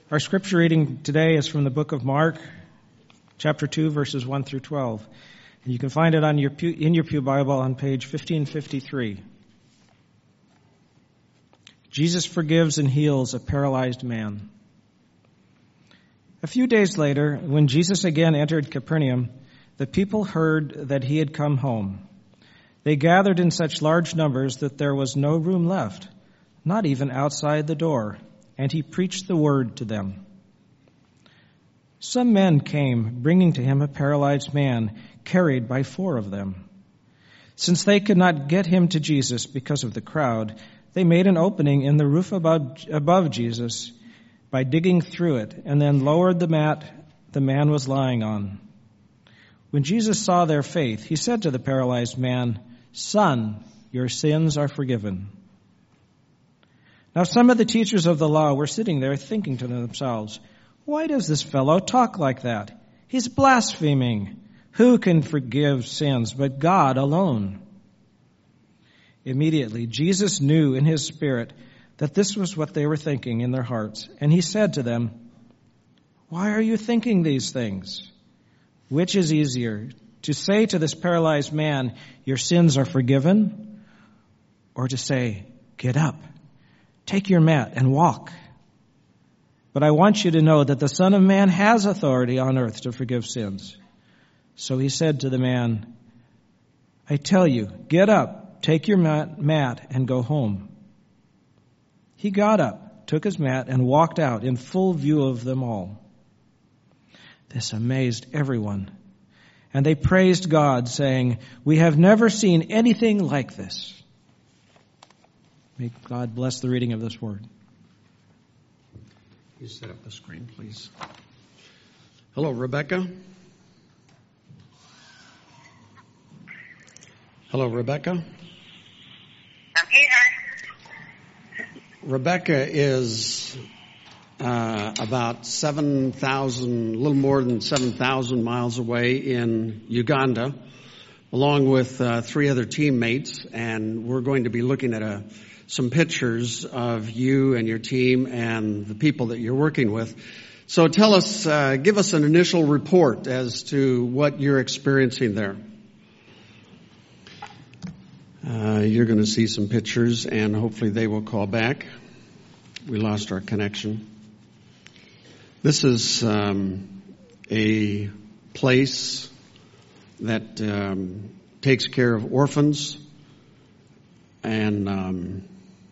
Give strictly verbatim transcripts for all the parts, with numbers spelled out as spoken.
Our scripture reading today is from the book of Mark, chapter two, verses one through twelve. And you can find it on your pew, in your pew Bible on page fifteen fifty-three. Jesus forgives and heals a paralyzed man. A few days later, when Jesus again entered Capernaum, the people heard that he had come home. They gathered in such large numbers that there was no room left, not even outside the door, and he preached the word to them. Some men came, bringing to him a paralyzed man, carried by four of them. Since they could not get him to Jesus because of the crowd, they made an opening in the roof above, above Jesus by digging through it, and then lowered the mat the man was lying on. When Jesus saw their faith, he said to the paralyzed man, "Son, your sins are forgiven." Now some of the teachers of the law were sitting there thinking to themselves, "Why does this fellow talk like that? He's blaspheming. Who can forgive sins but God alone?" Immediately Jesus knew in his spirit that this was what they were thinking in their hearts, and he said to them, "Why are you thinking these things? Which is easier, to say to this paralyzed man, 'Your sins are forgiven,' or to say, 'Get up, take your mat and walk'? But I want you to know that the Son of Man has authority on earth to forgive sins." So he said to the man, "I tell you, get up, take your mat, mat and go home." He got up, took his mat, and walked out in full view of them all. This amazed everyone, and they praised God, saying, "We have never seen anything like this." May God bless the reading of this word. You set up the screen, please. Hello, Rebecca. Hello, Rebecca. I'm here. Rebecca is uh, about seven thousand, a little more than seven thousand miles away in Uganda, along with uh, three other teammates, and we're going to be looking at a some pictures of you and your team and the people that you're working with. So tell us, uh, give us an initial report as to what you're experiencing there. Uh, you're going to see some pictures, and hopefully they will call back. We lost our connection. This is um, a place that um, takes care of orphans, and um,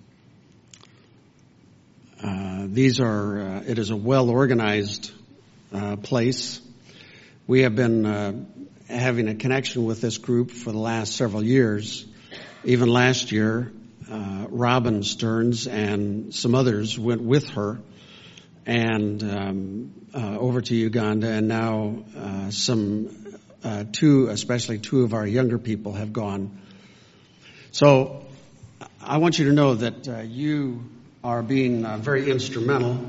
uh, these are. Uh, it is a well-organized uh, place. We have been uh, having a connection with this group for the last several years. Even last year, uh, Robin Stearns and some others went with her and um, uh, over to Uganda, and now uh, some uh, two, especially two of our younger people, have gone. So I want you to know that uh, you are being uh, very instrumental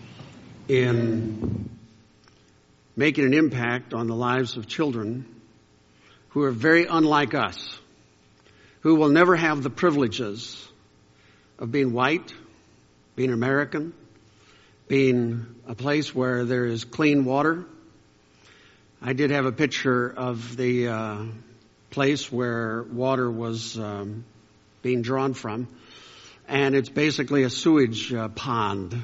in making an impact on the lives of children who are very unlike us, who will never have the privileges of being white, being American, being a place where there is clean water. I did have a picture of the uh, place where water was um, being drawn from, and it's basically a sewage uh, pond.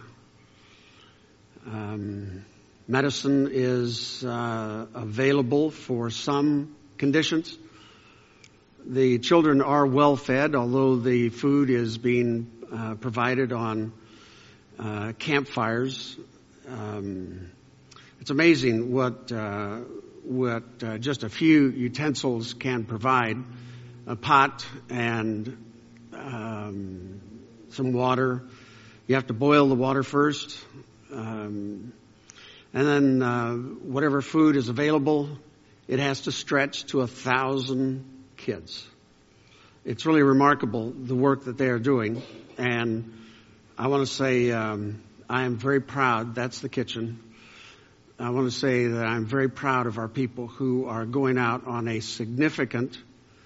Um, medicine is uh, available for some conditions. The children are well fed, although the food is being uh, provided on uh, campfires. Um, it's amazing what uh, what uh, just a few utensils can provide: a pot and um, some water. You have to boil the water first, um, and then uh, whatever food is available, it has to stretch to a thousand kids. It's really remarkable, the work that they are doing, and I want to say um, I am very proud. That's the kitchen. I want to say that I'm very proud of our people who are going out on a significant,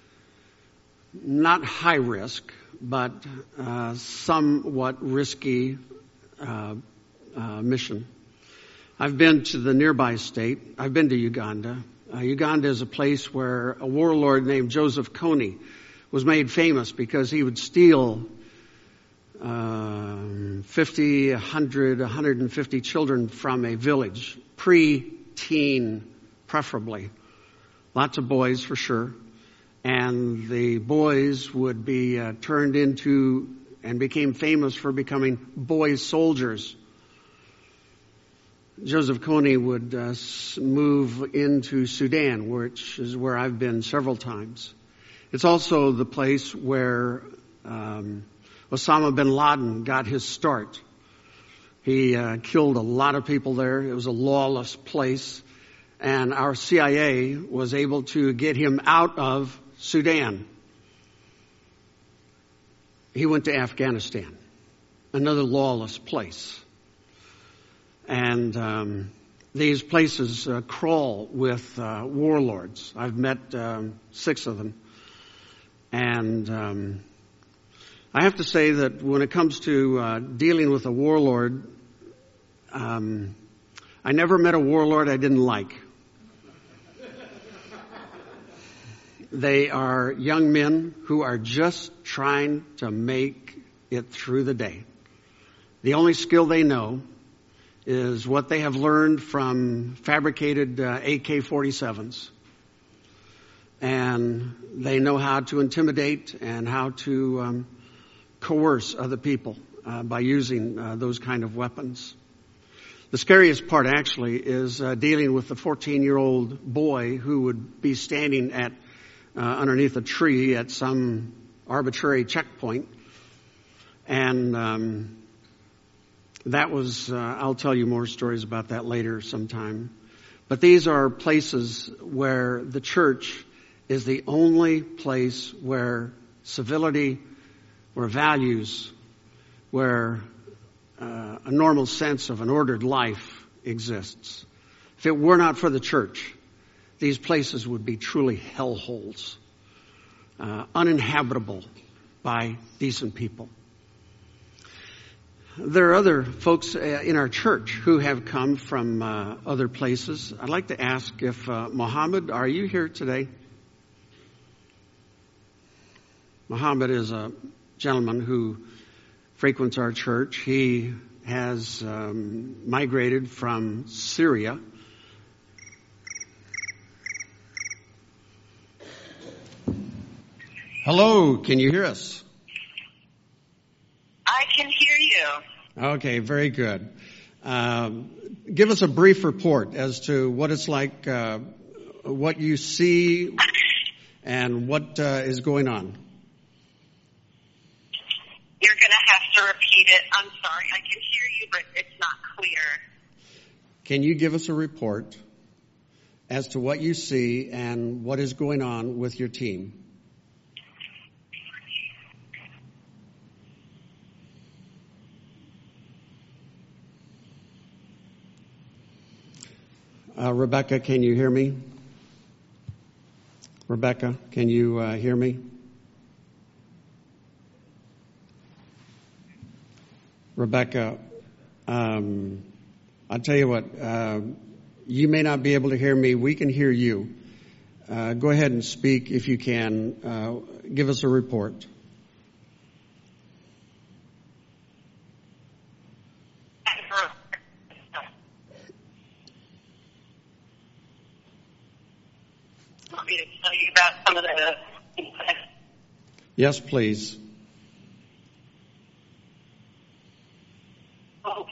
not high risk, but uh, somewhat risky uh, uh, mission. I've been to the nearby state. I've been to Uganda. Uh, Uganda is a place where a warlord named Joseph Kony was made famous because he would steal uh, fifty, one hundred, one hundred fifty children from a village, pre-teen preferably. Lots of boys for sure. And the boys would be uh, turned into and became famous for becoming boy soldiers. Joseph Kony would uh, move into Sudan, which is where I've been several times. It's also the place where um, Osama bin Laden got his start. He uh, killed a lot of people there. It was a lawless place. And our C I A was able to get him out of Sudan. He went to Afghanistan, another lawless place. And um, these places uh, crawl with uh, warlords. I've met um, six of them. And um, I have to say that when it comes to uh, dealing with a warlord, um, I never met a warlord I didn't like. They are young men who are just trying to make it through the day. The only skill they know is what they have learned from fabricated uh, A K forty-sevens. And they know how to intimidate and how to um, coerce other people uh, by using uh, those kind of weapons. The scariest part actually is uh, dealing with the fourteen-year-old boy who would be standing at uh, underneath a tree at some arbitrary checkpoint. And um, that was, uh, I'll tell you more stories about that later sometime. But these are places where the church is the only place where civility, where values, where uh, a normal sense of an ordered life exists. If it were not for the church, these places would be truly hellholes, uh, uninhabitable by decent people. There are other folks in our church who have come from uh, other places. I'd like to ask if uh, Mohammed, are you here today? Mohammed is a gentleman who frequents our church. He has um, migrated from Syria. Hello, can you hear us? I can hear you. Okay, very good. Um, give us a brief report as to what it's like, uh, what you see, and what uh, is going on. You're going to have to repeat it. I'm sorry. I can hear you, but it's not clear. Can you give us a report as to what you see and what is going on with your team? Uh, Rebecca, can you hear me? Rebecca, can you uh, hear me? Rebecca, um, I'll tell you what, uh, you may not be able to hear me. We can hear you. Uh, go ahead and speak if you can. Uh, give us a report. Want me to tell you about some of the... Yes, please. Oh,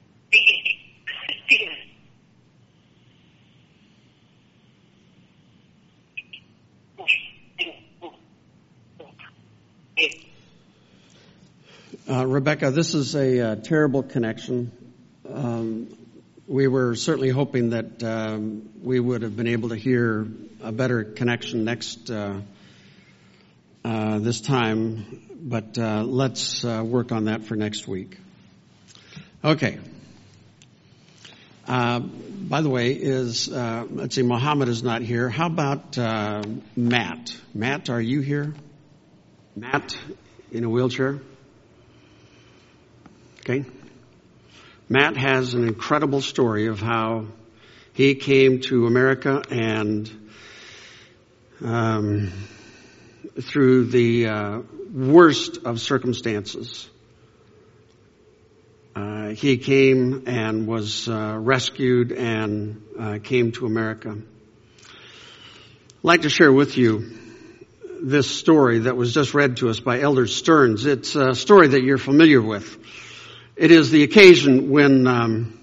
Uh, Rebecca, this is a uh, terrible connection. Um, we were certainly hoping that um, we would have been able to hear a better connection next uh, uh, this time, but uh, let's uh, work on that for next week. Okay. Uh, by the way, is uh, let's see, Mohammed is not here. How about uh, Matt? Matt, are you here? Matt in a wheelchair? Okay. Matt has an incredible story of how he came to America and um, through the uh, worst of circumstances, uh, he came and was uh, rescued and uh, came to America. I'd like to share with you this story that was just read to us by Elder Stearns. It's a story that you're familiar with. It is the occasion when um,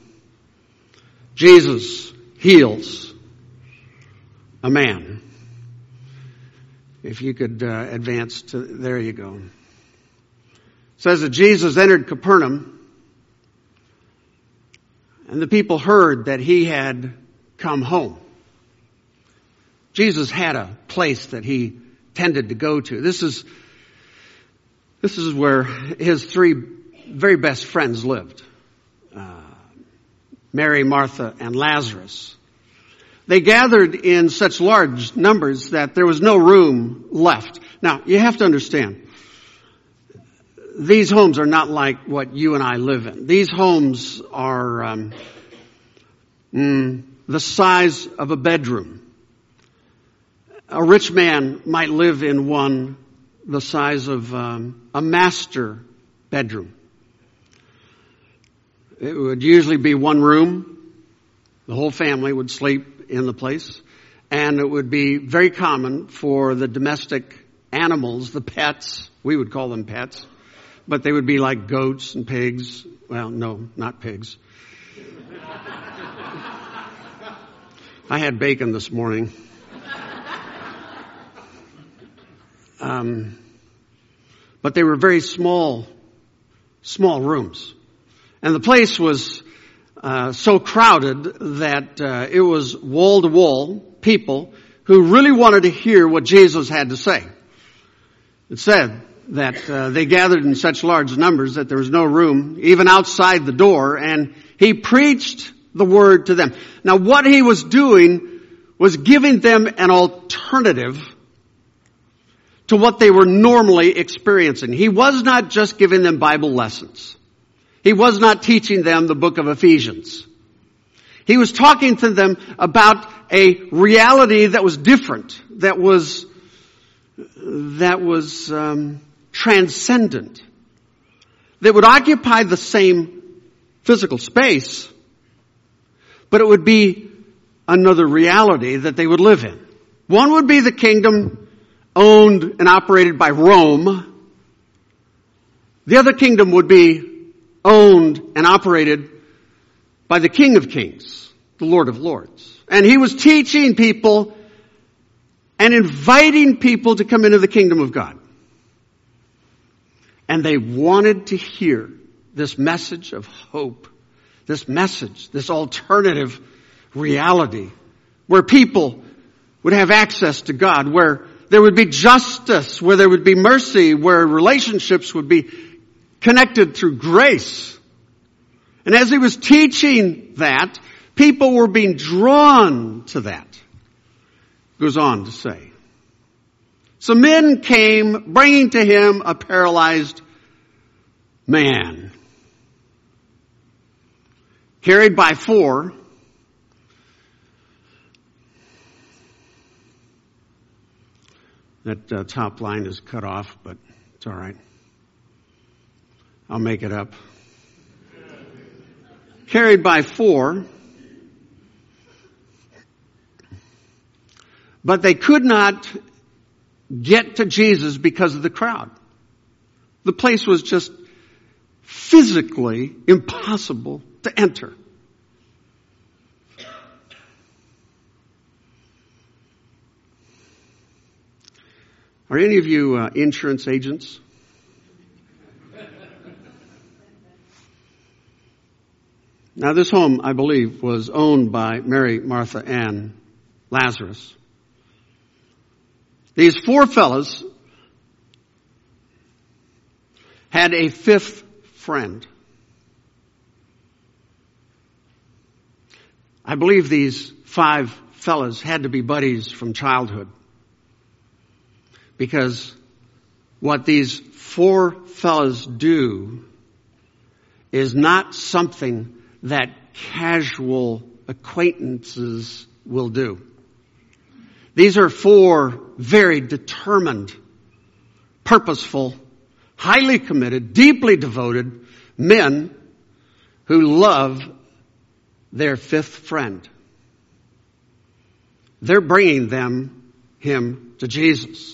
Jesus heals a man. If you could uh, advance to, there you go. It says that Jesus entered Capernaum, and the people heard that he had come home. Jesus had a place that he tended to go to. This is, this is where his three very best friends lived. Uh, Mary, Martha, and Lazarus. They gathered in such large numbers that there was no room left. Now, you have to understand, these homes are not like what you and I live in. These homes are um, mm, the size of a bedroom. A rich man might live in one the size of um, a master bedroom. It would usually be one room. The whole family would sleep in the place. And it would be very common for the domestic animals, the pets, we would call them pets, but they would be like goats and pigs. Well, no, not pigs. I had bacon this morning. Um, but they were very small, small rooms. And the place was uh, so crowded that uh, it was wall to wall people who really wanted to hear what Jesus had to say. It said that uh, they gathered in such large numbers that there was no room, even outside the door, and he preached the word to them. Now, what he was doing was giving them an alternative to what they were normally experiencing. He was not just giving them Bible lessons. He was not teaching them the book of Ephesians. He was talking to them about a reality that was different, that was that was um, transcendent, that would occupy the same physical space, but it would be another reality that they would live in. One would be the kingdom owned and operated by Rome. The other kingdom would be owned and operated by the King of Kings, the Lord of Lords. And he was teaching people and inviting people to come into the kingdom of God. And they wanted to hear this message of hope, this message, this alternative reality where people would have access to God, where there would be justice, where there would be mercy, where relationships would be connected through grace. And as he was teaching that, people were being drawn to that. Goes on to say, some men came bringing to him a paralyzed man, carried by four. That uh, top line is cut off, but it's all right. I'll make it up. Carried by four, but they could not get to Jesus because of the crowd. The place was just physically impossible to enter. Are any of you uh, insurance agents? Now, this home, I believe, was owned by Mary, Martha, and Lazarus. These four fellows had a fifth friend. I believe these five fellows had to be buddies from childhood. Because what these four fellows do is not something that casual acquaintances will do. These are four very determined, purposeful, highly committed, deeply devoted men who love their fifth friend. They're bringing them, him to Jesus.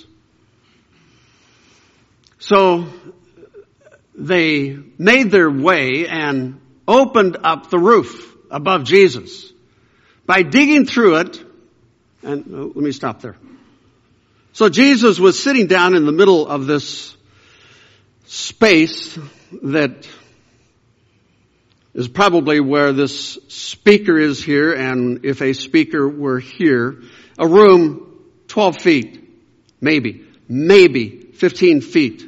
So they made their way and opened up the roof above Jesus. By digging through it, and oh, let me stop there. So Jesus was sitting down in the middle of this space that is probably where this speaker is here, and if a speaker were here, a room twelve feet, maybe, maybe fifteen feet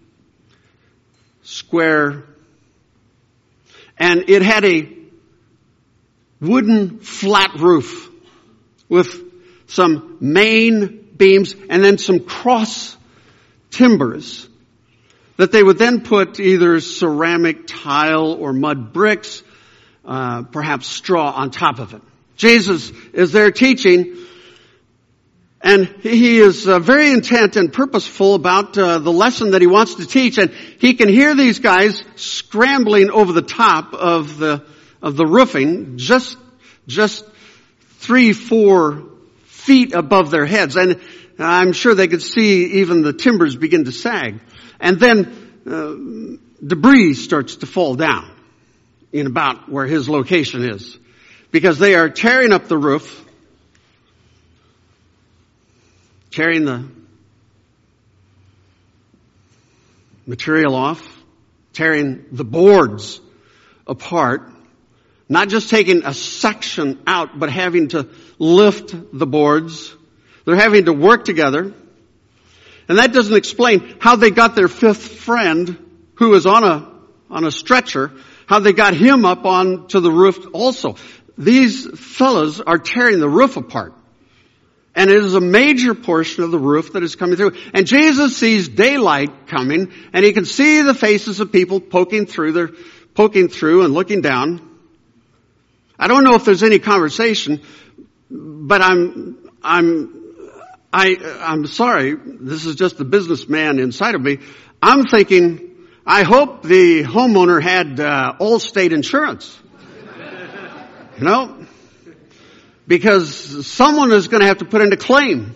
square, and it had a wooden flat roof with some main beams and then some cross timbers that they would then put either ceramic tile or mud bricks, uh, perhaps straw on top of it. Jesus is there teaching, and he is uh, very intent and purposeful about uh, the lesson that he wants to teach, and he can hear these guys scrambling over the top of the of the roofing, just just three, four feet above their heads, and I'm sure they could see even the timbers begin to sag. And then uh, debris starts to fall down in about where his location is, because they are tearing up the roof, tearing the material off, tearing the boards apart, not just taking a section out, but having to lift the boards. They're having to work together. And that doesn't explain how they got their fifth friend, who is on a, on a stretcher, how they got him up onto the roof also. These fellows are tearing the roof apart. And it is a major portion of the roof that is coming through. And Jesus sees daylight coming, and he can see the faces of people poking through, they're poking through and looking down. I don't know if there's any conversation, but I'm, I'm, I, I'm sorry, this is just the businessman inside of me. I'm thinking, I hope the homeowner had uh, Allstate insurance. You know? Because someone is going to have to put in a claim.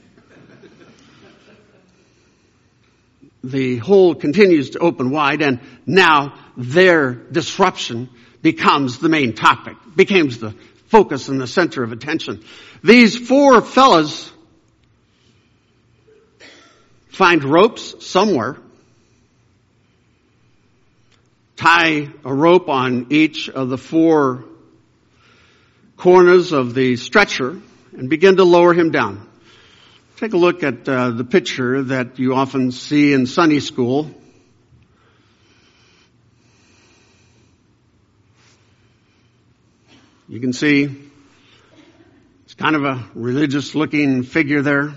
The hole continues to open wide, and now their disruption becomes the main topic, becomes the focus and the center of attention. These four fellas find ropes somewhere, tie a rope on each of the four corners of the stretcher, and begin to lower him down. Take a look at uh, the picture that you often see in Sunday school. You can see it's kind of a religious looking figure there.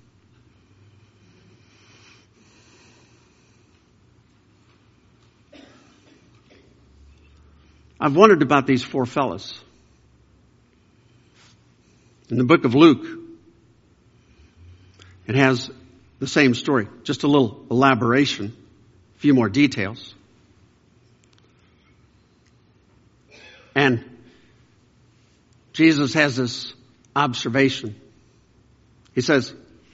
I've wondered about these four fellas. In the book of Luke, it has the same story, just a little elaboration, a few more details. And Jesus has this observation. He says,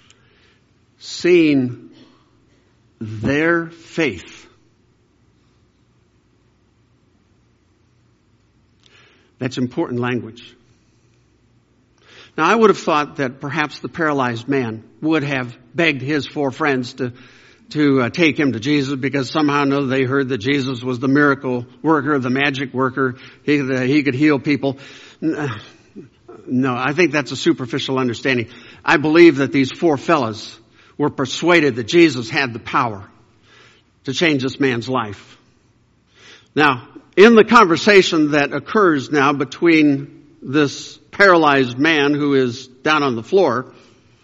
seeing their faith. That's important language. Now, I would have thought that perhaps the paralyzed man would have begged his four friends to to uh, take him to Jesus, because somehow or another they heard that Jesus was the miracle worker, the magic worker. He, uh, he could heal people. No, I think that's a superficial understanding. I believe that these four fellas were persuaded that Jesus had the power to change this man's life. Now, in the conversation that occurs now between this paralyzed man who is down on the floor,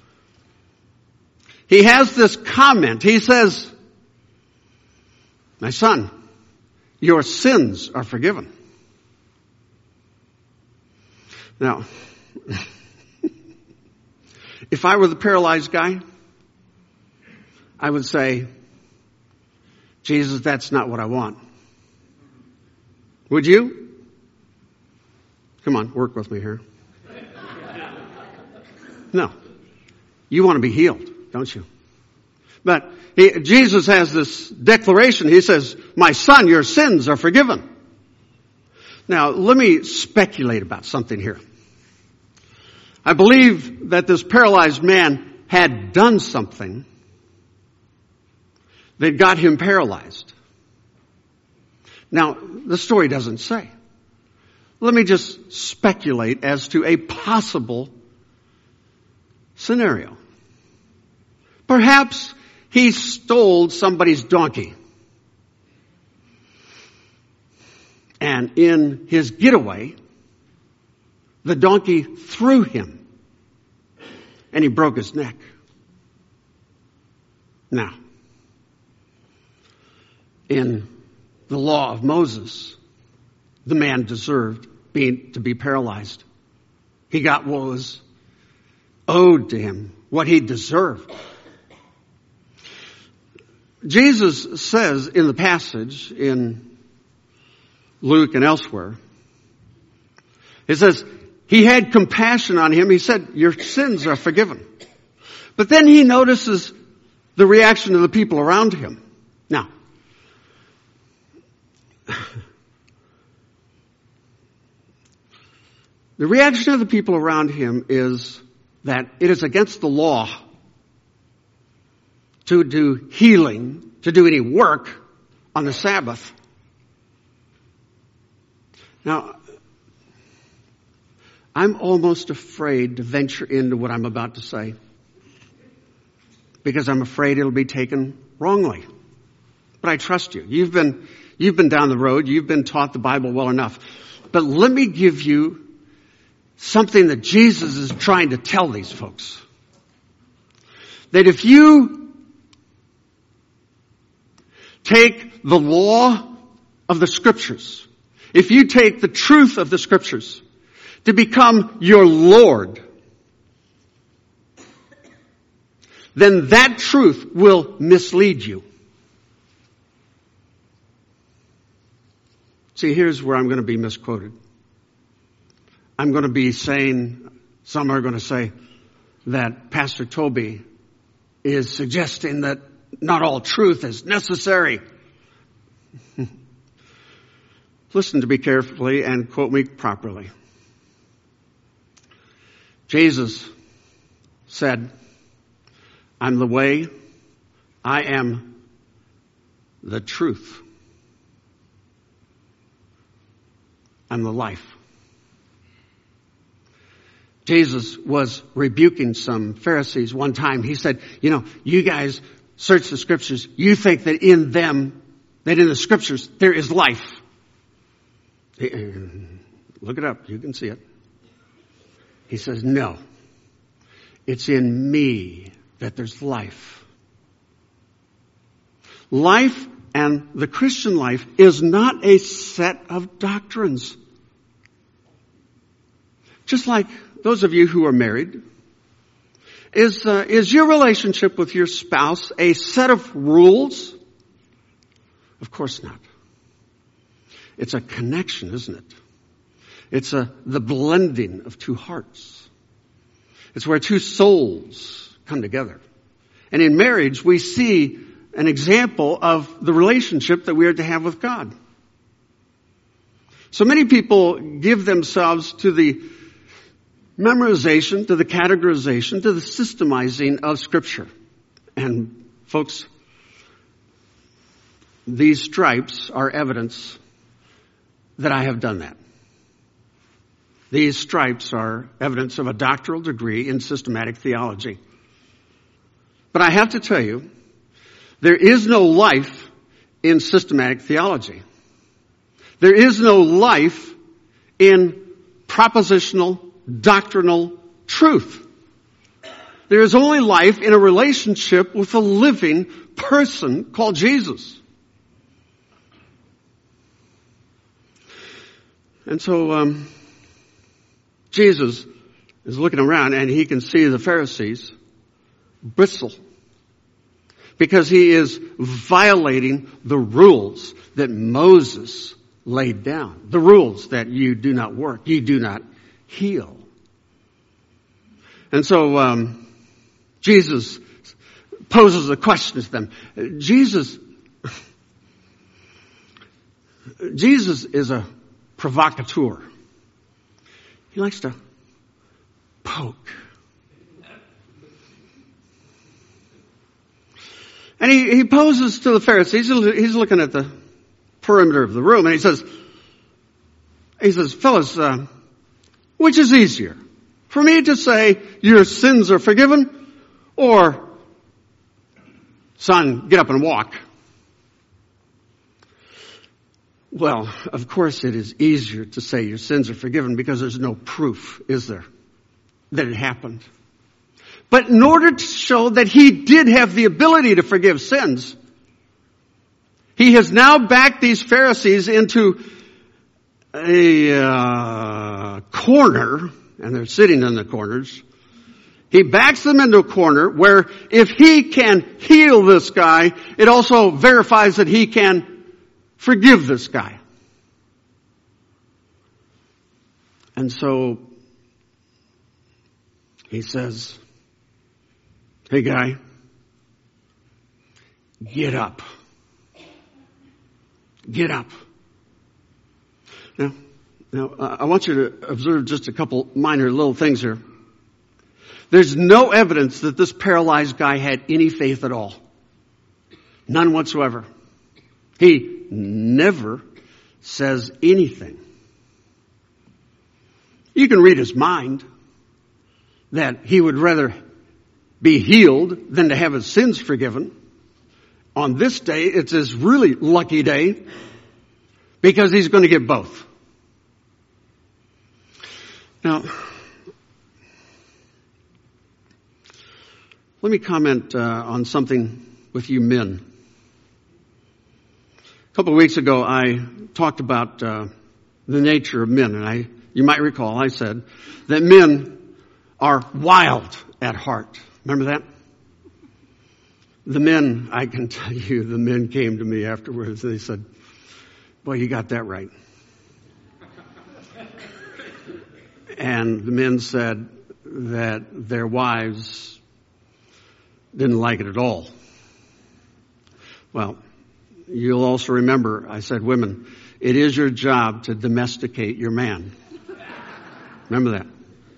he has this comment. He says, "My son, your sins are forgiven." Now, if I were the paralyzed guy, I would say, Jesus, that's not what I want. Would you? Come on, work with me here. No. You want to be healed, don't you? But he, Jesus has this declaration. He says, my son, your sins are forgiven. Now, let me speculate about something here. I believe that this paralyzed man had done something that got him paralyzed. Now, the story doesn't say. Let me just speculate as to a possible scenario. Perhaps he stole somebody's donkey. And in his getaway, the donkey threw him. And he broke his neck. Now, in the law of Moses, the man deserved being to be paralyzed. He got what was owed to him, what he deserved. Jesus says in the passage in Luke and elsewhere, it says, he had compassion on him. He said, your sins are forgiven. But then he notices the reaction of the people around him. Now, the reaction of the people around him is that it is against the law to do healing, to do any work on the Sabbath. Now, I'm almost afraid to venture into what I'm about to say because I'm afraid it'll be taken wrongly. But I trust you. You've been, you've been down the road. You've been taught the Bible well enough. But let me give you something that Jesus is trying to tell these folks. That if you take the law of the Scriptures, if you take the truth of the Scriptures to become your Lord, then that truth will mislead you. See, here's where I'm going to be misquoted. I'm going to be saying, some are going to say that Pastor Toby is suggesting that not all truth is necessary. Listen to me carefully and quote me properly. Jesus said, I'm the way, I am the truth, I'm the life. Jesus was rebuking some Pharisees one time. He said, you know, you guys search the Scriptures. You think that in them, that in the Scriptures, there is life. Look it up. You can see it. He says, no. It's in me that there's life. Life and the Christian life is not a set of doctrines. Just like those of you who are married, is uh, is your relationship with your spouse a set of rules? Of course not. It's a connection, isn't it? It's a the blending of two hearts. It's where two souls come together. And in marriage, we see an example of the relationship that we are to have with God. So many people give themselves to the memorization, to the categorization, to the systemizing of Scripture. And folks, these stripes are evidence that I have done that. These stripes are evidence of a doctoral degree in systematic theology. But I have to tell you, there is no life in systematic theology. There is no life in propositional, doctrinal truth. There is only life in a relationship with a living person called Jesus. And so, um, Jesus is looking around and he can see the Pharisees bristle because he is violating the rules that Moses laid down. The rules that you do not work, you do not heal. And so um, Jesus poses a question to them. Jesus, Jesus is a provocateur. He likes to poke. And he, he poses to the Pharisees. He's looking at the perimeter of the room, and he says, he says, fellas, uh, which is easier? For me to say your sins are forgiven, or son, get up and walk? Well, of course it is easier to say your sins are forgiven because there's no proof, is there, that it happened. But in order to show that he did have the ability to forgive sins, he has now backed these Pharisees into a uh, corner, and they're sitting in the corners. He backs them into a corner where if he can heal this guy, it also verifies that he can forgive this guy. And so he says, hey guy, get up. Get up. Now, now uh, I want you to observe just a couple minor little things here. There's no evidence that this paralyzed guy had any faith at all. None whatsoever. He never says anything. You can read his mind that he would rather be healed than to have his sins forgiven. On this day, it's his really lucky day because he's going to get both. Now, let me comment uh, on something with you men. A couple of weeks ago, I talked about uh, the nature of men, and I, you might recall, I said that men are wild at heart. Remember that? The men, I can tell you, the men came to me afterwards. They said, boy, you got that right. And the men said that their wives didn't like it at all. Well, you'll also remember, I said, women, it is your job to domesticate your man. Remember that.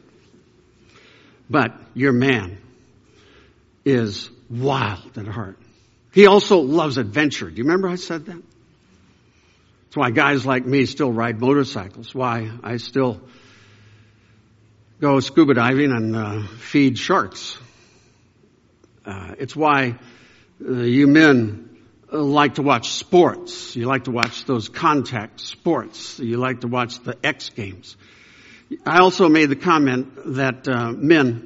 But your man is wild at heart. He also loves adventure. Do you remember I said that? That's why guys like me still ride motorcycles. Why I still go scuba diving and uh, feed sharks. Uh, it's why uh, you men uh, like to watch sports. You like to watch those contact sports. You like to watch the X Games. I also made the comment that uh, men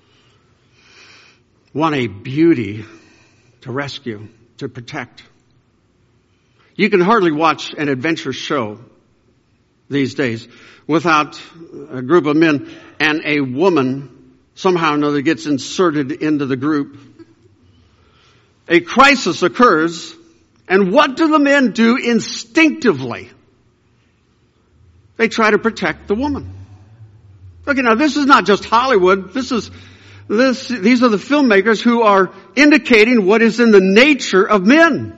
want a beauty to rescue, to protect. You can hardly watch an adventure show these days without a group of men and a woman somehow or another gets inserted into the group. A crisis occurs, and what do the men do instinctively? They try to protect the woman. Okay, now this is not just Hollywood. This is This, these are the filmmakers who are indicating what is in the nature of men.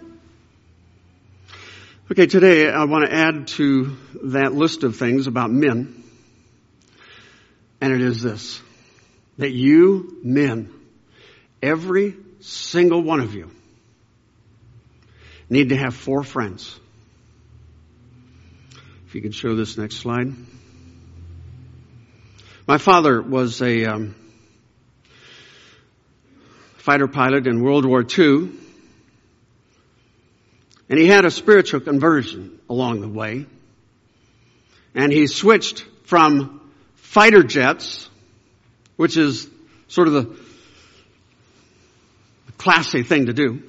Okay, today I want to add to that list of things about men. And it is this. That you men, every single one of you, need to have four friends. If you could show this next slide. My father was a um, fighter pilot in World War Two. And he had a spiritual conversion along the way. And he switched from fighter jets, which is sort of the classy thing to do,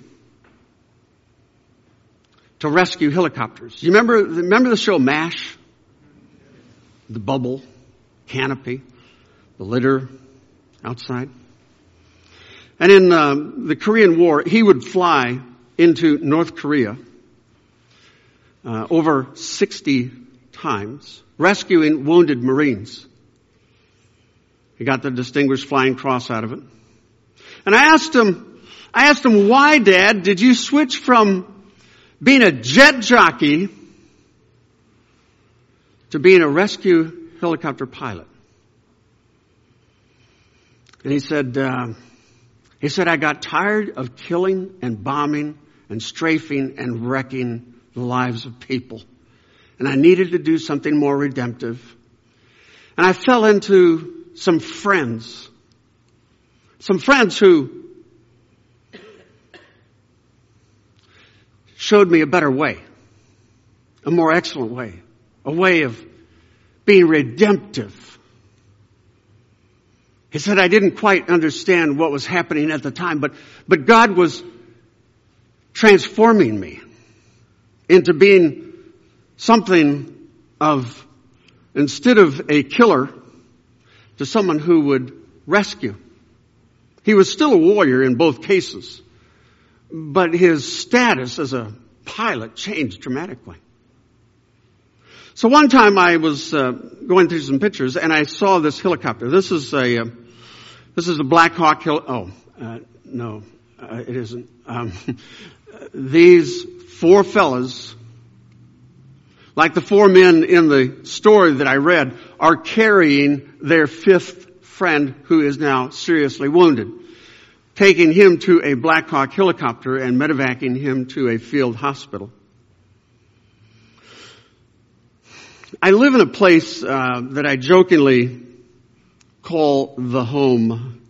to rescue helicopters. You remember, remember the show MASH? The bubble canopy, the litter outside. And in uh, the Korean War, he would fly into North Korea uh, over sixty times, rescuing wounded Marines. He got the Distinguished Flying Cross out of it. And I asked him, I asked him, why, Dad, did you switch from being a jet jockey to being a rescue helicopter pilot? And he said, uh, he said, I got tired of killing and bombing and strafing and wrecking the lives of people. And I needed to do something more redemptive. And I fell into some friends. Some friends who showed me a better way. A more excellent way. A way of being redemptive. He said, I didn't quite understand what was happening at the time, but, but God was transforming me into being something of, instead of a killer, to someone who would rescue. He was still a warrior in both cases, but his status as a pilot changed dramatically. So one time I was uh, going through some pictures and I saw this helicopter. This is a uh, this is a Black Hawk hel- Oh, uh, no, uh, it isn't. Um, these four fellas, like the four men in the story that I read, are carrying their fifth friend who is now seriously wounded, taking him to a Black Hawk helicopter and medevacing him to a field hospital. I live in a place uh, that I jokingly call the home.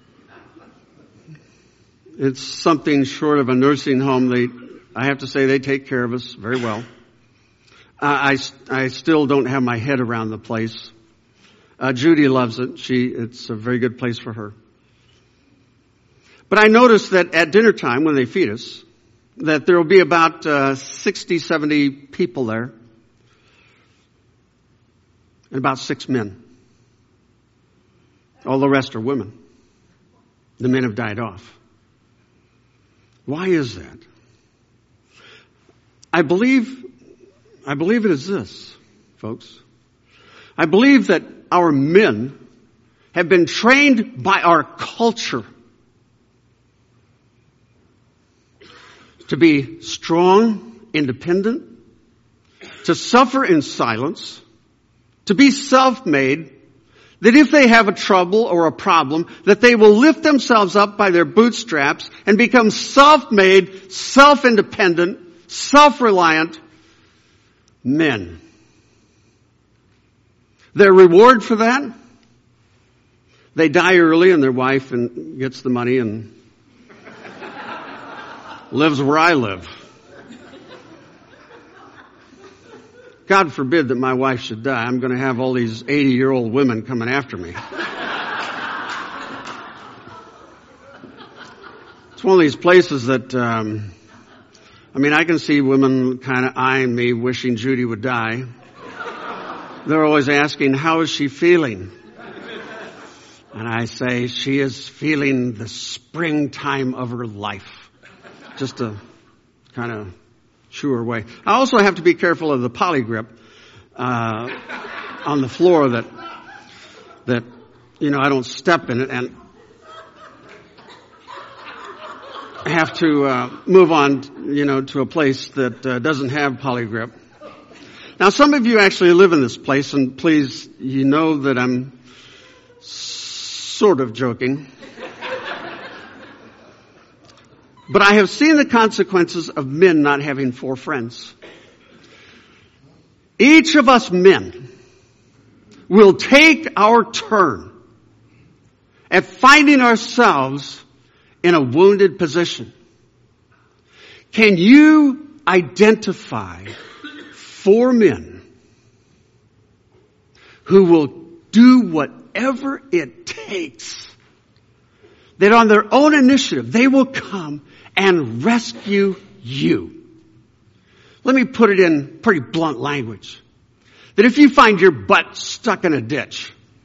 It's something short of a nursing home. They, I have to say, they take care of us very well. Uh, I, I still don't have my head around the place. Uh, Judy loves it. She, it's a very good place for her. But I noticed that at dinner time when they feed us, that there will be about uh, sixty, seventy people there. And about six men. All the rest are women. The men have died off. Why is that? I believe, I believe it is this, folks. I believe that our men have been trained by our culture to be strong, independent, to suffer in silence, to be self-made, that if they have a trouble or a problem, that they will lift themselves up by their bootstraps and become self-made, self-independent, self-reliant men. Their reward for that? They die early and their wife and gets the money and lives where I live. God forbid that my wife should die. I'm going to have all these eighty-year-old women coming after me. It's one of these places that, um, I mean, I can see women kind of eyeing me, wishing Judy would die. They're always asking, how is she feeling? And I say, she is feeling the springtime of her life. Just to kind of sure way. I also have to be careful of the poly grip uh, on the floor that that you know I don't step in it, and I have to uh, move on, you know, to a place that uh, doesn't have poly grip. Now, some of you actually live in this place, and please, you know that I'm sort of joking. But I have seen the consequences of men not having four friends. Each of us men will take our turn at finding ourselves in a wounded position. Can you identify four men who will do whatever it takes, that on their own initiative they will come and rescue you? Let me put it in pretty blunt language. That if you find your butt stuck in a ditch,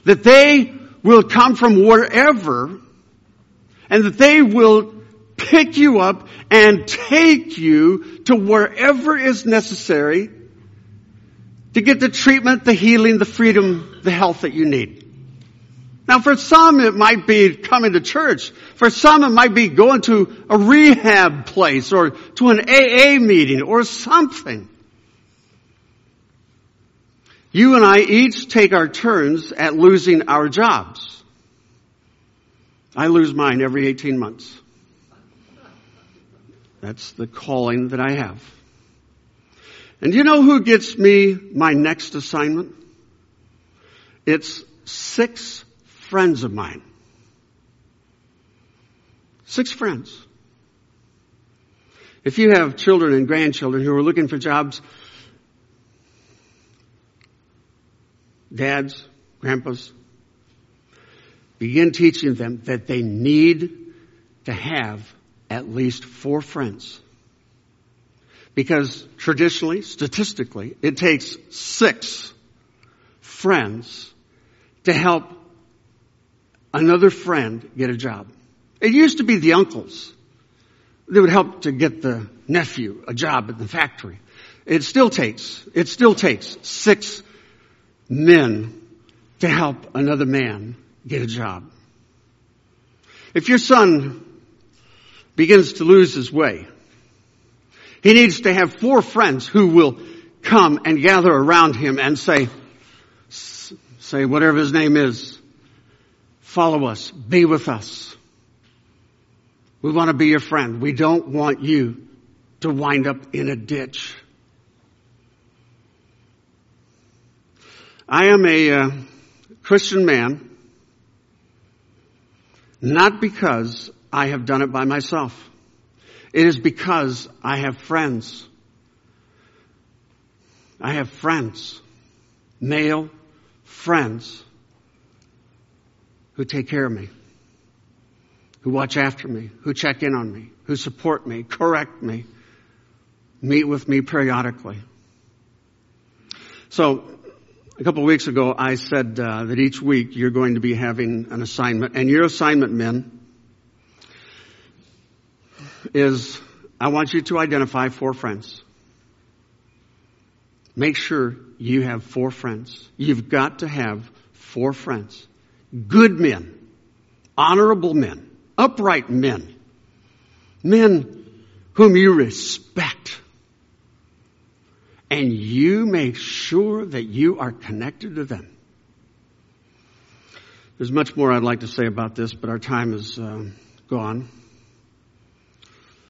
that they will come from wherever, and that they will pick you up and take you to wherever is necessary to get the treatment, the healing, the freedom, the health that you need. Now for some it might be coming to church. For some it might be going to a rehab place or to an A A meeting or something. You and I each take our turns at losing our jobs. I lose mine every eighteen months. That's the calling that I have. And do you know who gets me my next assignment? It's six friends of mine. Six friends. If you have children and grandchildren who are looking for jobs, dads, grandpas, begin teaching them that they need to have at least four friends. Because traditionally, statistically, it takes six friends to help another friend get a job. It used to be the uncles that would help to get the nephew a job at the factory. It still takes, it still takes six men to help another man get a job. If your son begins to lose his way, he needs to have four friends who will come and gather around him and say, say whatever his name is, follow us, be with us. We want to be your friend. We don't want you to wind up in a ditch. I am a uh, Christian man, not because I have done it by myself. It is because I have friends. I have friends, male friends, who take care of me, who watch after me, who check in on me, who support me, correct me, meet with me periodically. So, a couple of weeks ago, I said uh, that each week you're going to be having an assignment, and your assignment, men, is I want you to identify four friends. Make sure you have four friends. You've got to have four friends. Good men, honorable men, upright men, men whom you respect. And you make sure that you are connected to them. There's much more I'd like to say about this, but our time is uh, gone.